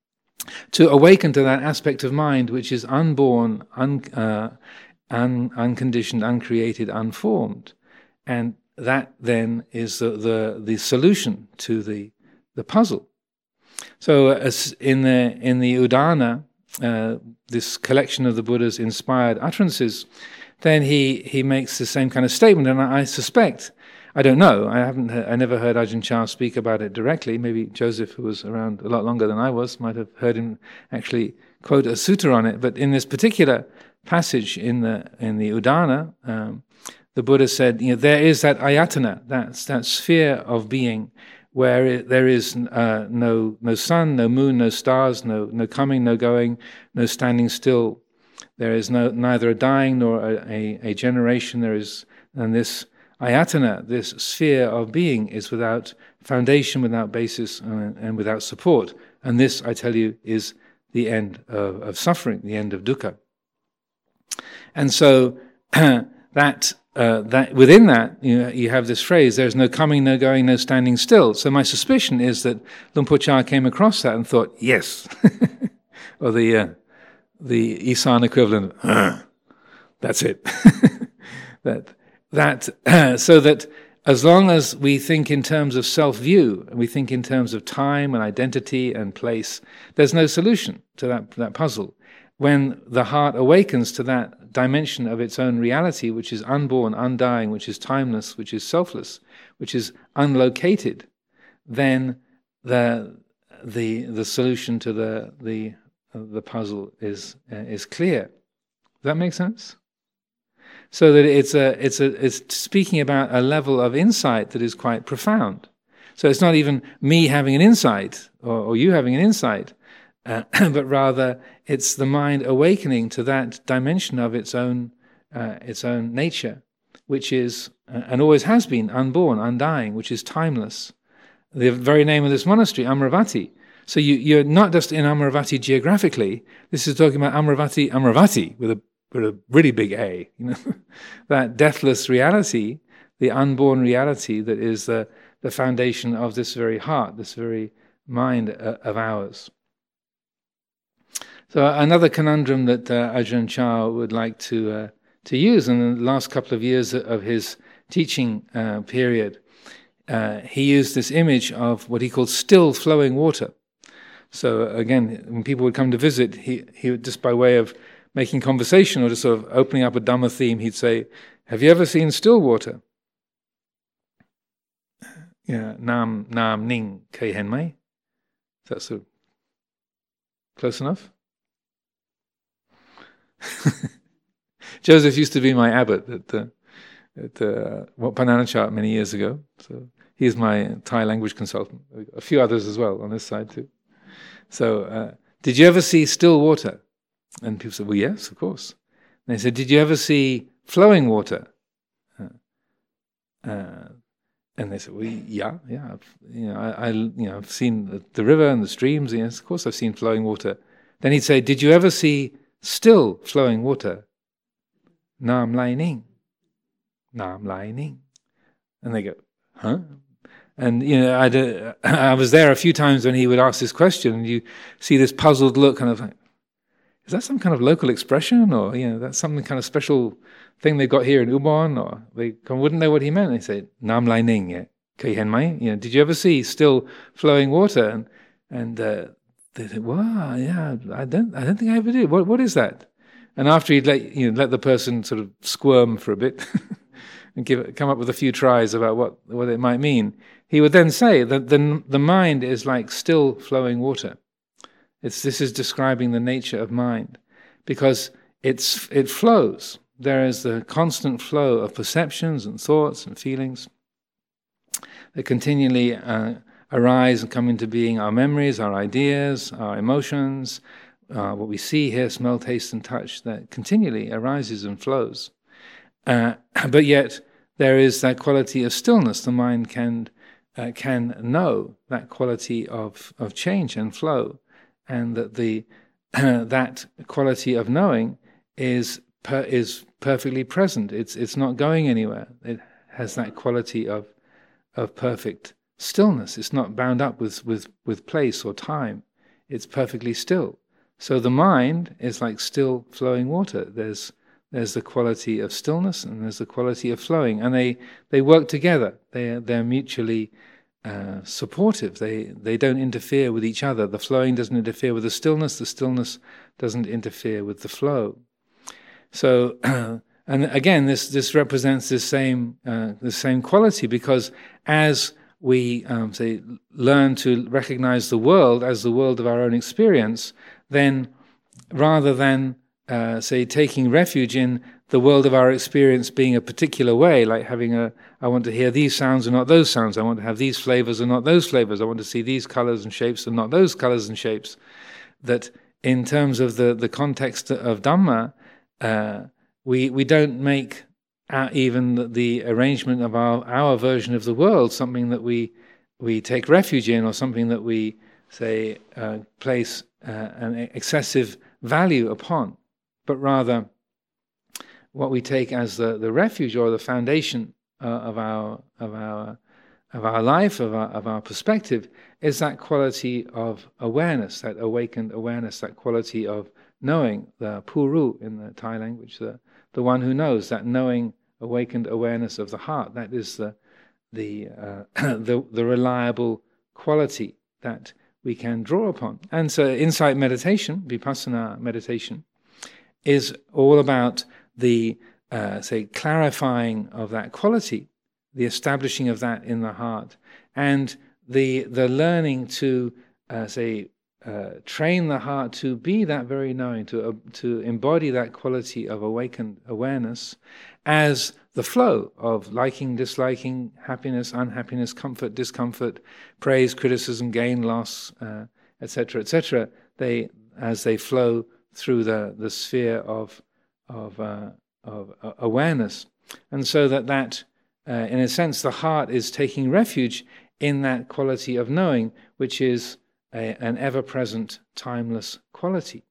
To awaken to that aspect of mind which is unborn, un, uh, un, unconditioned, uncreated, unformed. And that then is the, the, the solution to the the puzzle. So as in the in the Udana, uh, this collection of the Buddha's inspired utterances, then he he makes the same kind of statement, and I, I suspect, I don't know, I haven't, I never heard Ajahn Chah speak about it directly. Maybe Joseph, who was around a lot longer than I was, might have heard him actually quote a sutta on it. But in this particular passage in the in the Udana, um, the Buddha said, you know, there is that ayatana, that that sphere of being, where it, there is uh, no no sun, no moon, no stars, no no coming, no going, no standing still. There is no neither a dying nor a, a, a generation. There is, and this ayatana, this sphere of being, is without foundation, without basis, uh, and without support. And this, I tell you, is the end of, of suffering, the end of dukkha. And so that uh, that within that, you know, you have this phrase: "There is no coming, no going, no standing still." So my suspicion is that Luang Por Chah came across that and thought, "Yes," or the uh, the Isan equivalent, uh, "That's it." that that uh, so that as long as we think in terms of self-view and we think in terms of time and identity and place, there's no solution to that that puzzle. When the heart awakens to that dimension of its own reality, which is unborn, undying, which is timeless, which is selfless, which is unlocated, then the the the solution to the the uh, the puzzle is uh, is clear. Does that make sense? So that it's a it's a it's speaking about a level of insight that is quite profound. So it's not even me having an insight or, or you having an insight. Uh, but rather, it's the mind awakening to that dimension of its own, uh, its own nature, which is uh, and always has been unborn, undying, which is timeless. The very name of this monastery, Amaravati. So you, you're not just in Amaravati geographically. This is talking about Amaravati, Amaravati with a with a really big A. You know, that deathless reality, the unborn reality that is the the foundation of this very heart, this very mind uh, of ours. So another conundrum that uh, Ajahn Chah would like to uh, to use in the last couple of years of his teaching uh, period, uh, he used this image of what he called still flowing water. So again, when people would come to visit, he, he would, just by way of making conversation or just sort of opening up a Dhamma theme, he'd say, "Have you ever seen still water?" Yeah, Nam Nam Ning Kei Hen Mai. That's so close enough. Joseph used to be my abbot at uh, at uh, Wat Pah Nanachat many years ago. So he's my Thai language consultant. A few others as well on this side too. So, uh, did you ever see still water? And people said, "Well, yes, of course." And they said, "Did you ever see flowing water?" Uh, uh, and they said, "Well, yeah, yeah. I've, you know, I, I, you know, I've seen the, the river and the streams. Yes, of course, I've seen flowing water." Then he'd say, "Did you ever see still flowing water?" "Nam Lai Ning, Nam Lai Ning." And they go, "Huh?" And you know, I'd, uh, I was there a few times when he would ask this question, and you see this puzzled look, kind of like, is that some kind of local expression, or you know, that's some kind of special thing they've got here in Ubon, or they wouldn't know what he meant. They say, "Nam Lai Ning, yeah, Kei Hen Mai." You know, did you ever see still flowing water? And and uh, they said, "Wow, yeah, I don't, I don't think I ever did. What, what is that?" And after he'd let you know, let the person sort of squirm for a bit and give come up with a few tries about what what it might mean, he would then say that the the mind is like still flowing water. It's this is describing the nature of mind, because it's it flows. There is the constant flow of perceptions and thoughts and feelings that continually uh, arise and come into being. Our memories, our ideas, our emotions, uh, what we see, hear, smell, taste, and touch, that continually arises and flows. Uh, but yet there is that quality of stillness. The mind can uh, can know that quality of, of change and flow, and that the uh, that quality of knowing is per, is perfectly present. It's it's not going anywhere. It has that quality of of perfect stillness. It's not bound up with with, with place or time. It's perfectly still. So the mind is like still flowing water. There's there's the quality of stillness and there's the quality of flowing, and they, they work together. They they're mutually uh, supportive. They they don't interfere with each other. The flowing doesn't interfere with the stillness. The stillness doesn't interfere with the flow. So, and again, this this represents this same uh, the same quality, because as we um, say learn to recognize the world as the world of our own experience, then rather than uh, say taking refuge in the world of our experience being a particular way, like having a, I want to hear these sounds and not those sounds, I want to have these flavors and not those flavors, I want to see these colors and shapes and not those colors and shapes, that in terms of the, the context of Dhamma, uh, we we don't make our, even the, the arrangement of our, our version of the world something that we we take refuge in, or something that we, say, uh, place uh, an excessive value upon, but rather what we take as the, the refuge or the foundation uh, of our of our of our life, of our of our perspective, is that quality of awareness, that awakened awareness, that quality of knowing, the puru in the Thai language, the the one who knows, that knowing, awakened awareness of the heart. That is the the uh, the, the reliable quality that we can draw upon. And so, insight meditation, vipassana meditation, is all about the, uh, say, clarifying of that quality, the establishing of that in the heart, and the the learning to, uh, say, uh, train the heart to be that very knowing, to uh, to embody that quality of awakened awareness as the flow of liking, disliking, happiness, unhappiness, comfort, discomfort, praise, criticism, gain, loss, uh, et cetera, et cetera. They, as they flow through the the sphere of of uh, of uh, awareness, and so that that, uh, in a sense, the heart is taking refuge in that quality of knowing, which is a, an ever-present, timeless quality.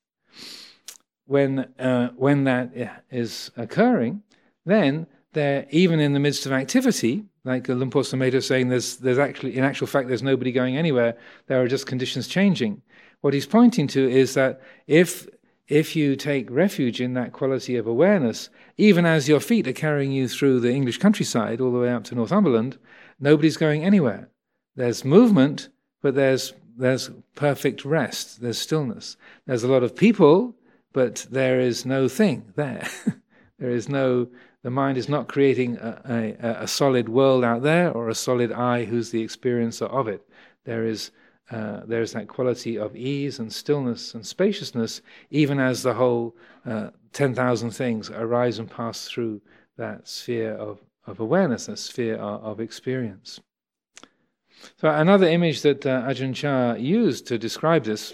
When uh, when that is occurring, then there, even in the midst of activity, like Luang Por Sumedho saying, there's there's actually, in actual fact, there's nobody going anywhere. There are just conditions changing. What he's pointing to is that if if you take refuge in that quality of awareness, even as your feet are carrying you through the English countryside all the way up to Northumberland, nobody's going anywhere. There's movement, but there's there's perfect rest, there's stillness. There's a lot of people, but there is no thing there. There is no, the mind is not creating a, a, a solid world out there or a solid I who's the experiencer of it. There is uh, there is that quality of ease and stillness and spaciousness, even as the whole uh, ten thousand things arise and pass through that sphere of, of awareness, that sphere of, of experience. So another image that uh, Ajahn Chah used to describe this,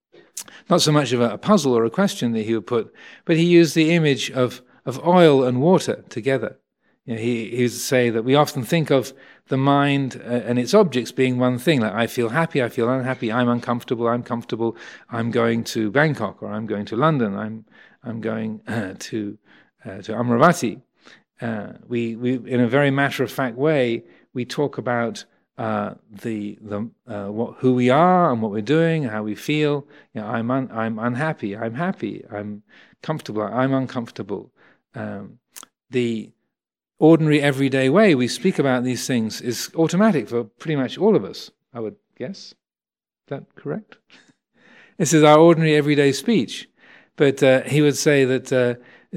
not so much of a, a puzzle or a question that he would put, but he used the image of, of oil and water together. You know, he, he used to say that we often think of the mind uh, and its objects being one thing, like I feel happy, I feel unhappy, I'm uncomfortable, I'm comfortable, I'm going to Bangkok, or I'm going to London, I'm I'm going uh, to uh, to Amravati. Uh, we, we, in a very matter-of-fact way, we talk about Uh, the the uh, what, who we are and what we're doing, how we feel. You know, I'm un, I'm unhappy. I'm happy. I'm comfortable. I'm uncomfortable. Um, the ordinary everyday way we speak about these things is automatic for pretty much all of us, I would guess. Is that correct? This is our ordinary everyday speech. But uh, he would say that uh,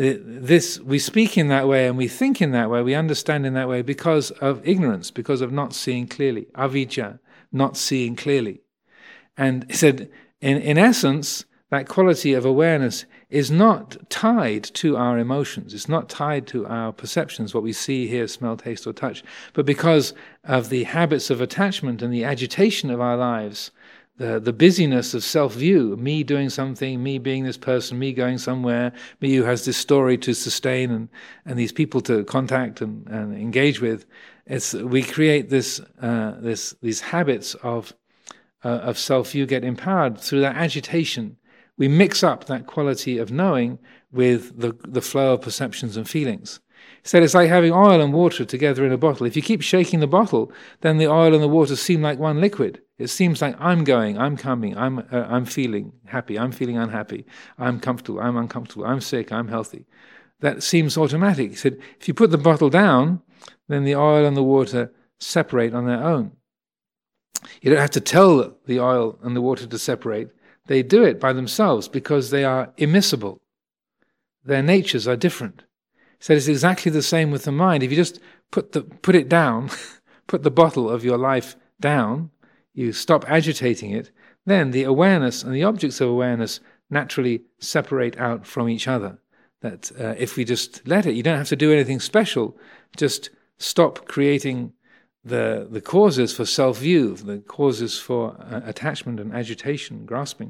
this we speak in that way and we think in that way, we understand in that way because of ignorance, because of not seeing clearly. Avijja, not seeing clearly. And he said, in, in essence, that quality of awareness is not tied to our emotions, it's not tied to our perceptions, what we see, hear, smell, taste, or touch, but because of the habits of attachment and the agitation of our lives, The, the busyness of self-view, me doing something, me being this person, me going somewhere, me who has this story to sustain and, and these people to contact and, and engage with. It's, we create this, uh, this, these habits of, uh, of self-view get empowered through that agitation. We mix up that quality of knowing with the, the flow of perceptions and feelings. So it's like having oil and water together in a bottle. If you keep shaking the bottle, then the oil and the water seem like one liquid. It seems like I'm going, I'm coming, I'm uh, I'm feeling happy, I'm feeling unhappy, I'm comfortable, I'm uncomfortable, I'm sick, I'm healthy. That seems automatic. He said, if you put the bottle down, then the oil and the water separate on their own. You don't have to tell the oil and the water to separate. They do it by themselves because they are immiscible. Their natures are different. He said it's exactly the same with the mind. If you just put the put it down, put the bottle of your life down, you stop agitating it, then the awareness and the objects of awareness naturally separate out from each other. That uh, if we just let it, you don't have to do anything special, just stop creating the the causes for self-view, the causes for uh, attachment and agitation, grasping.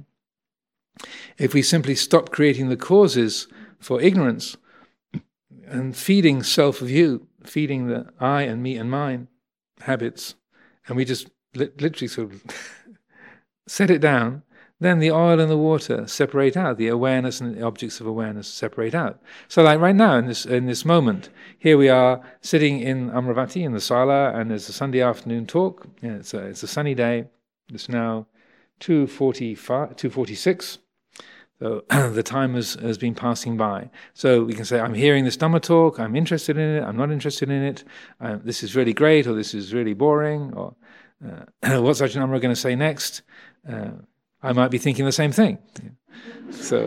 If we simply stop creating the causes for ignorance and feeding self-view, feeding the I and me and mine habits, and we just literally sort of set it down, then the oil and the water separate out. The awareness and the objects of awareness separate out. So like right now, in this in this moment, here we are sitting in Amravati, in the sala, and there's a Sunday afternoon talk. Yeah, it's, a, it's a sunny day. It's now two forty-five, two forty-six. So the time has, has been passing by. So we can say, I'm hearing this Dhamma talk, I'm interested in it, I'm not interested in it, uh, this is really great, or this is really boring, or Uh, what's Ajahn Amaro going to say next? Uh, I might be thinking the same thing. So,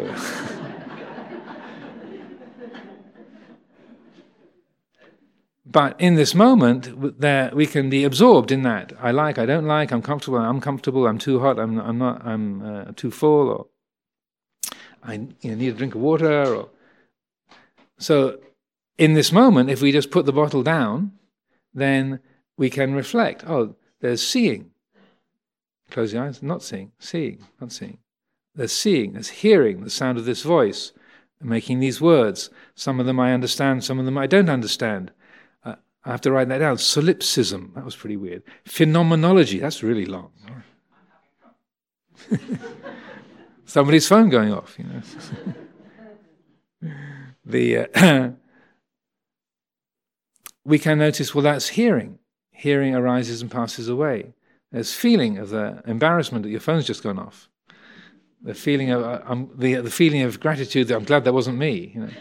but in this moment, there we can be absorbed in that. I like, I don't like, I'm comfortable, I'm uncomfortable, I'm too hot, I'm, I'm not, I'm uh, too full, or I you know, need a drink of water. Or so, in this moment, if we just put the bottle down, then we can reflect. Oh. There's seeing. Close your eyes, not seeing. Seeing, not seeing. There's seeing, there's hearing the sound of this voice, making these words. Some of them I understand, some of them I don't understand. Uh, I have to write that down. Solipsism, that was pretty weird. Phenomenology, that's really long. Somebody's phone going off, you know. the uh, we can notice, well, that's hearing. Hearing arises and passes away. There's feeling of the embarrassment that your phone's just gone off. The feeling of uh, um, the the feeling of gratitude that I'm glad that wasn't me. You know.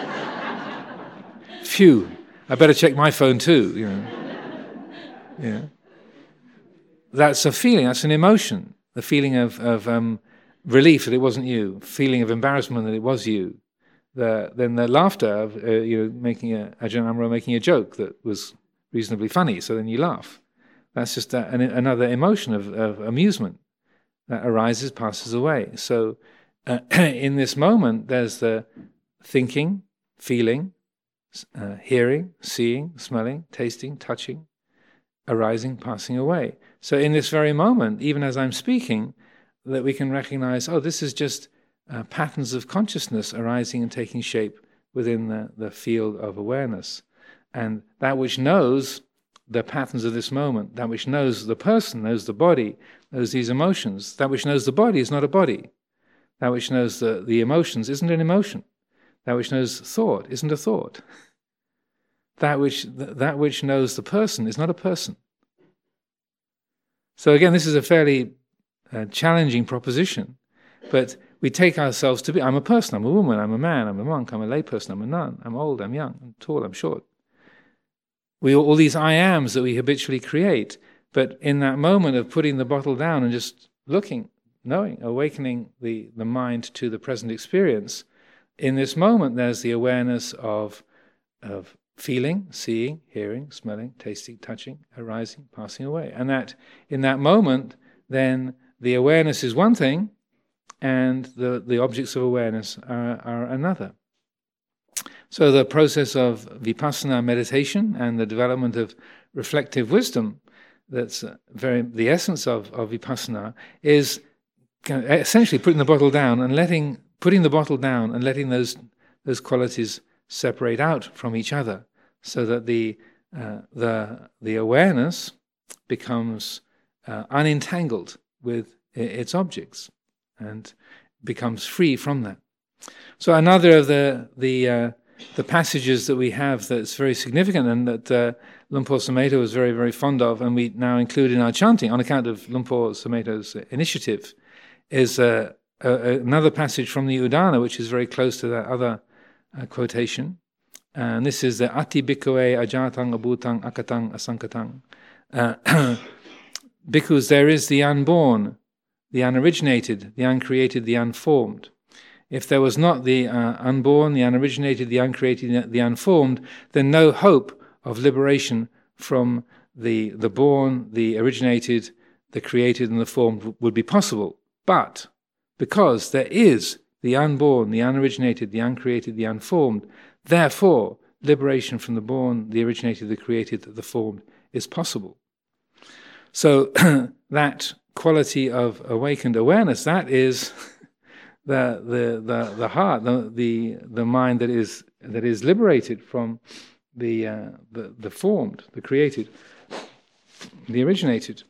Phew! I better check my phone too. You know. Yeah. That's a feeling. That's an emotion. The feeling of of um, relief that it wasn't you. Feeling of embarrassment that it was you. The, then the laughter of uh, you know, making a Ajahn Amaro making a joke that was reasonably funny. So then you laugh. That's just a, an, another emotion of, of amusement that arises, passes away. So uh, in this moment, there's the thinking, feeling, uh, hearing, seeing, smelling, tasting, touching, arising, passing away. So in this very moment, even as I'm speaking, that we can recognize, oh, this is just uh, patterns of consciousness arising and taking shape within the, the field of awareness. And that which knows the patterns of this moment, that which knows the person, knows the body, knows these emotions, that which knows the body is not a body. That which knows the, the emotions isn't an emotion. That which knows thought isn't a thought. That which, that which knows the person is not a person. So again, this is a fairly uh, challenging proposition, but we take ourselves to be, I'm a person, I'm a woman, I'm a man, I'm a monk, I'm a layperson, I'm a nun, I'm old, I'm young, I'm tall, I'm short. We all these I ams that we habitually create, but in that moment of putting the bottle down and just looking, knowing, awakening the, the mind to the present experience, in this moment there's the awareness of, of feeling, seeing, hearing, smelling, tasting, touching, arising, passing away. And that in that moment, then the awareness is one thing, and the, the objects of awareness are, are another. So the process of vipassana meditation and the development of reflective wisdom, that's very the essence of, of vipassana, is essentially putting the bottle down and letting putting the bottle down and letting those those qualities separate out from each other, so that the uh, the the awareness becomes uh, unentangled with its objects and becomes free from that. So another of the the uh, the passages that we have that's very significant and that uh, Lumpur Sumedho was very, very fond of, and we now include in our chanting on account of Lumpur Sumedho's initiative, is uh, uh, another passage from the Udana, which is very close to that other uh, quotation. And this is the Ati Bhikkhave Ajatang Abhutang Akatang Asankatang. Uh, Bhikkhus, there is the unborn, the unoriginated, the uncreated, the unformed. If there was not the uh, unborn, the unoriginated, the uncreated, the unformed, then no hope of liberation from the the born, the originated, the created, and the formed would be possible. But because there is the unborn, the unoriginated, the uncreated, the unformed, therefore liberation from the born, the originated, the created, the formed is possible. So that quality of awakened awareness, that is the the the, the heart, the, the the mind that is that is liberated from the uh, the the formed, the created, the originated.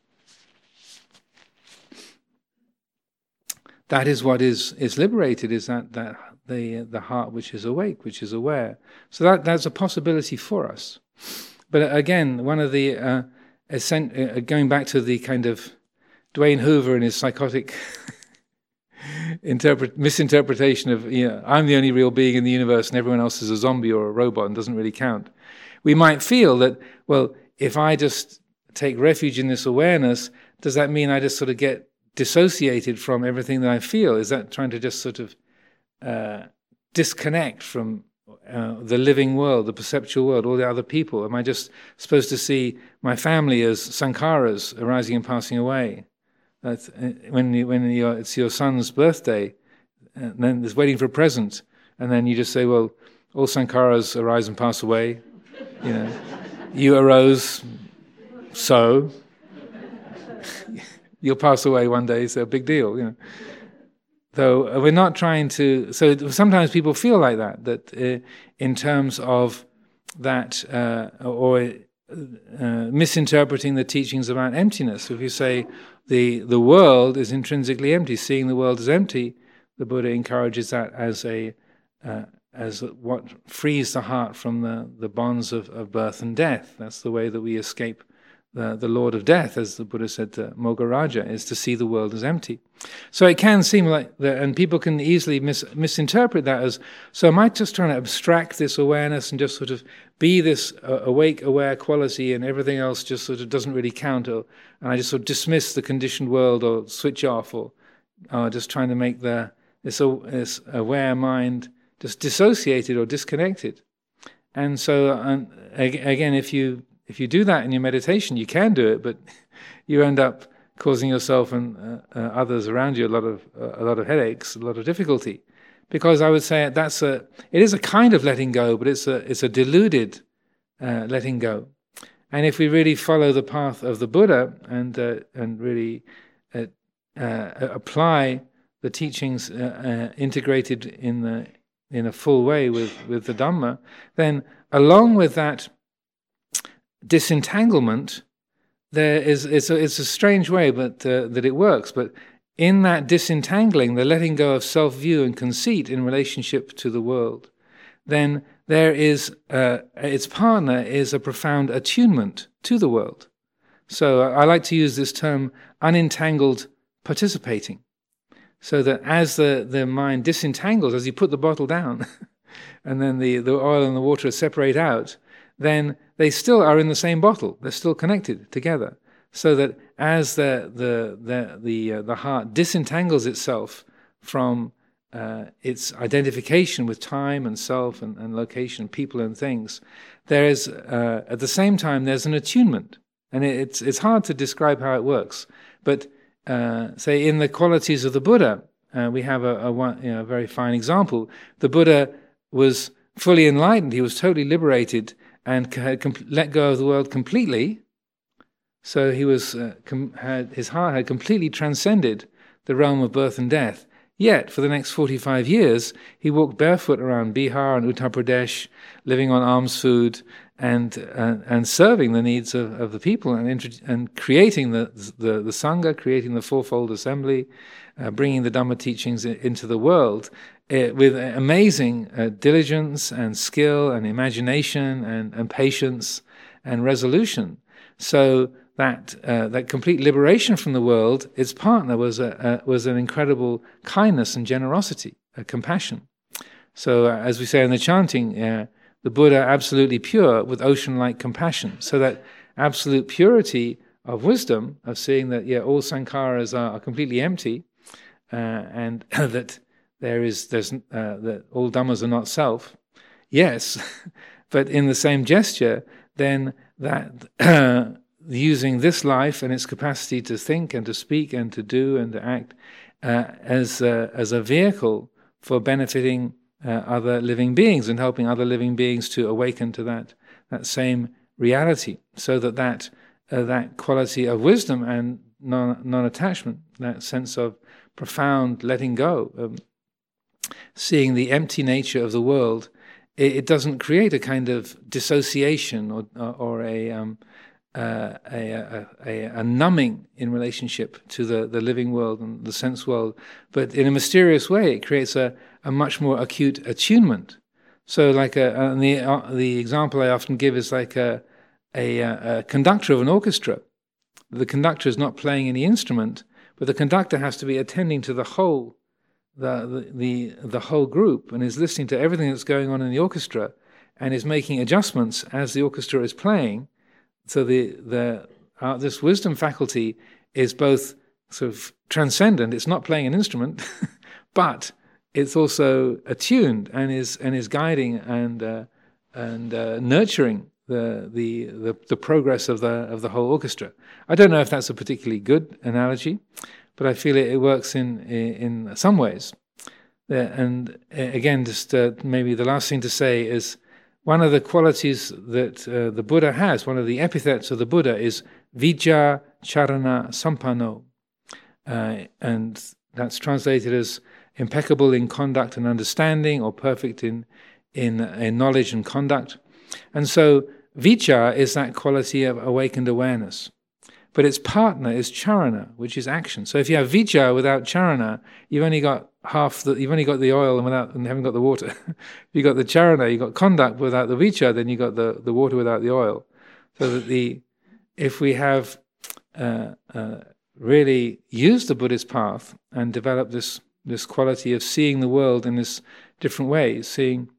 That is what is is liberated. Is that that the the heart which is awake, which is aware. So that that's a possibility for us. But again, one of the uh, ascent, uh, going back to the kind of Dwayne Hoover and his psychotic interpret, misinterpretation of, you know, I'm the only real being in the universe and everyone else is a zombie or a robot and doesn't really count. We might feel that, well, if I just take refuge in this awareness, does that mean I just sort of get dissociated from everything that I feel? Is that trying to just sort of uh, disconnect from uh, the living world, the perceptual world, all the other people? Am I just supposed to see my family as sankharas arising and passing away? That's, uh, when you, when you're, it's your son's birthday, and then there's waiting for a present, and then you just say, well, all sankharas arise and pass away. You know, you arose, so you'll pass away one day, so big deal, you know. Though we're not trying to. So sometimes people feel like that. That uh, in terms of that, uh, or uh, misinterpreting the teachings about emptiness. If you say the the world is intrinsically empty, seeing the world as empty, the Buddha encourages that as a uh, as what frees the heart from the, the bonds of, of birth and death. That's the way that we escape the, the Lord of Death, as the Buddha said to Moggaraja, is to see the world as empty. So it can seem like that, and people can easily mis, misinterpret that as, so am I just trying to abstract this awareness and just sort of be this uh, awake, aware quality, and everything else just sort of doesn't really count, or, and I just sort of dismiss the conditioned world or switch off, or uh, just trying to make the this, uh, this aware mind just dissociated or disconnected. And so, um, again, if you if you do that in your meditation, you can do it, but you end up causing yourself and uh, uh, others around you a lot of uh, a lot of headaches, a lot of difficulty, because I would say that's a it is a kind of letting go, but it's a it's a deluded uh, letting go. And if we really follow the path of the Buddha and uh, and really uh, uh, apply the teachings uh, uh, integrated in the in a full way with, with the Dhamma, then along with that disentanglement, there is it's a, it's a strange way but uh, that it works, but in that disentangling, the letting go of self-view and conceit in relationship to the world, then there is, uh, its partner is a profound attunement to the world. So I like to use this term, unentangled participating. So that as the, the mind disentangles, as you put the bottle down, and then the, the oil and the water separate out, then they still are in the same bottle. They're still connected together. So that as the the the the, uh, the heart disentangles itself from uh, its identification with time and self and, and location, people and things, there is uh, at the same time there's an attunement, and it, it's it's hard to describe how it works, but. Uh, say in the qualities of the Buddha, uh, we have a, a, one, you know, a very fine example. The Buddha was fully enlightened; he was totally liberated and had com- let go of the world completely. So he was uh, com- had his heart had completely transcended the realm of birth and death. Yet, for the next forty-five years, he walked barefoot around Bihar and Uttar Pradesh, living on alms food and uh, and serving the needs of, of the people, and int- and creating the, the the Sangha, creating the Fourfold Assembly, uh, bringing the Dhamma teachings into the world uh, with amazing uh, diligence and skill and imagination and, and patience and resolution. So that uh, that complete liberation from the world, its partner was a, a was an incredible kindness and generosity, a compassion. So uh, as we say in the chanting, uh, the Buddha absolutely pure with ocean-like compassion. So that absolute purity of wisdom, of seeing that yeah, all sankharas are, are completely empty, uh, and that there is there's uh, that all dhammas are not self. Yes, but in the same gesture, then that. Uh, using this life and its capacity to think and to speak and to do and to act uh, as a, as a vehicle for benefiting uh, other living beings and helping other living beings to awaken to that that same reality, so that that uh, that quality of wisdom and non, non-attachment, that sense of profound letting go, um, seeing the empty nature of the world, it, it doesn't create a kind of dissociation or or, or a um, Uh, a, a, a, a numbing in relationship to the, the living world and the sense world, but in a mysterious way it creates a, a much more acute attunement. So like a, and the, uh, the example I often give is like a, a, a conductor of an orchestra. The conductor is not playing any instrument, but the conductor has to be attending to the whole the, the, the, the whole group, and is listening to everything that's going on in the orchestra and is making adjustments as the orchestra is playing. So the the uh, this wisdom faculty is both sort of transcendent. It's not playing an instrument, but it's also attuned and is and is guiding and uh, and uh, nurturing the, the the the progress of the of the whole orchestra. I don't know if that's a particularly good analogy, but I feel it, it works in in some ways. Uh, and again, just uh, maybe the last thing to say is, one of the qualities that uh, the Buddha has, one of the epithets of the Buddha is Vijja Charana Sampanno. Uh, and that's translated as impeccable in conduct and understanding, or perfect in, in, in knowledge and conduct. And so Vijja is that quality of awakened awareness. But its partner is charana, which is action. So if you have vijja without charana, you've only got half the, you've only got the oil and without, and haven't got the water. If you got the charana, you got conduct without the vijja, then you got the, the water without the oil. So that the if we have uh, uh, really used the Buddhist path and developed this this quality of seeing the world in this different way, seeing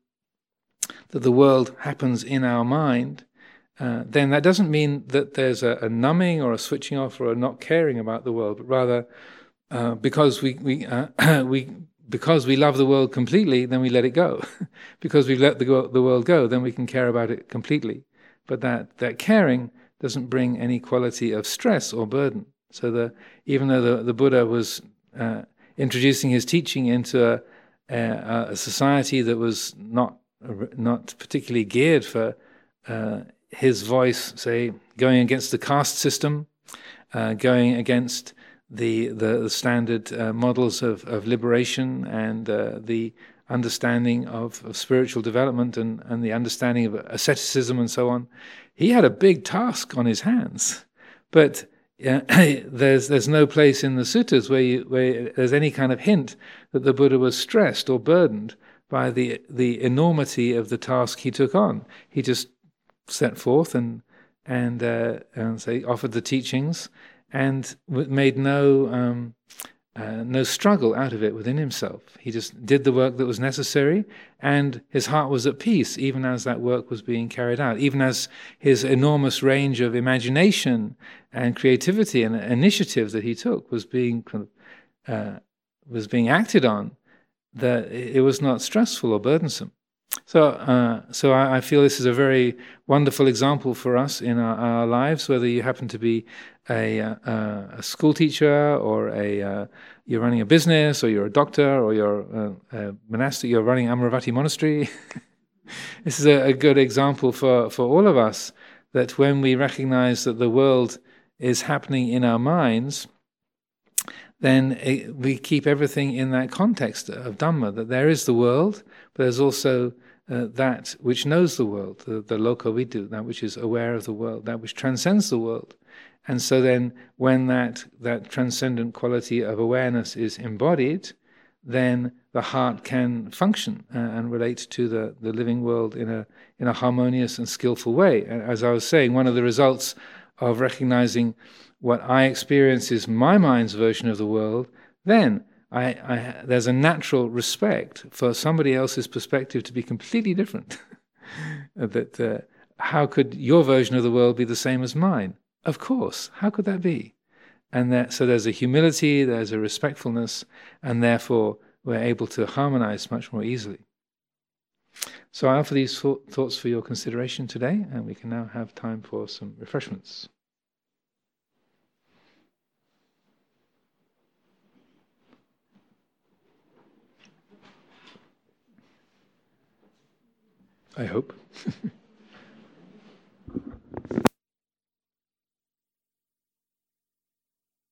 that the world happens in our mind, uh, then that doesn't mean that there's a, a numbing or a switching off or a not caring about the world, but rather uh, because we we uh, we because we love the world completely, then we let it go. Because we let the, go, the world go, then we can care about it completely. But that that caring doesn't bring any quality of stress or burden. So the even though the, the Buddha was uh, introducing his teaching into a, a, a society that was not not particularly geared for uh, his voice, say, going against the caste system, uh, going against the the, the standard uh, models of, of liberation and uh, the understanding of, of spiritual development and, and the understanding of asceticism and so on. He had a big task on his hands, but uh, there's there's no place in the suttas where you, where there's any kind of hint that the Buddha was stressed or burdened by the the enormity of the task he took on. He just set forth and and uh, and say offered the teachings and made no um, uh, no struggle out of it within himself. He just did the work that was necessary, and his heart was at peace even as that work was being carried out, even as his enormous range of imagination and creativity and initiative that he took was being uh, was being acted on. That it was not stressful or burdensome. So, uh, so I, I feel this is a very wonderful example for us in our, our lives. Whether you happen to be a, a, a school teacher, or a uh, you're running a business, or you're a doctor, or you're a, a monastic, you're running Amaravati Monastery. This is a, a good example for, for all of us, that when we recognize that the world is happening in our minds, then it, we keep everything in that context of Dhamma, that there is the world, but there's also uh, that which knows the world, the, the lokavidu, that which is aware of the world, that which transcends the world. And so then when that, that transcendent quality of awareness is embodied, then the heart can function uh, and relate to the, the living world in a, in a harmonious and skillful way. And as I was saying, one of the results of recognizing what I experience is my mind's version of the world, then I, I, there's a natural respect for somebody else's perspective to be completely different. that uh, how could your version of the world be the same as mine? Of course, how could that be? And that, so there's a humility, there's a respectfulness, and therefore we're able to harmonize much more easily. So I offer these thoughts for your consideration today, and we can now have time for some refreshments. I hope.